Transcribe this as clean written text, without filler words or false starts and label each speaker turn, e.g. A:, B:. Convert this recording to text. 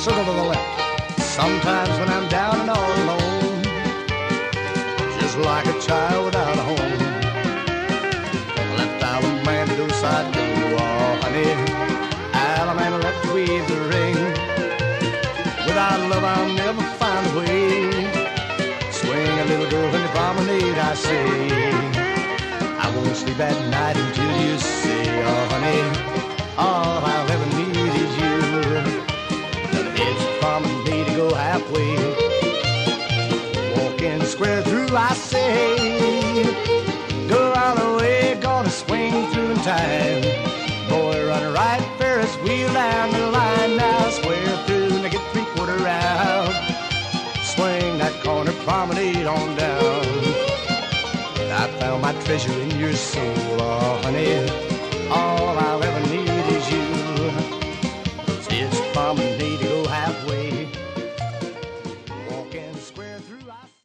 A: circle to the left. Sometimes when I'm down and all alone, just like a child without a home, left Alabama to side go, oh honey, Alabama let me weave the ring. Without love I'll never find a way. Swing a little girl in the promenade, I say. I won't sleep at night until you say, oh honey, all I'll ever need is you. The edge of promenade to go halfway, walking square through, I say. Go all the way, gonna swing through in time. Boy, run right, Ferris wheel down the line. Now square through and I get three-quarter round. Swing that corner promenade on down. I found my treasure in your soul.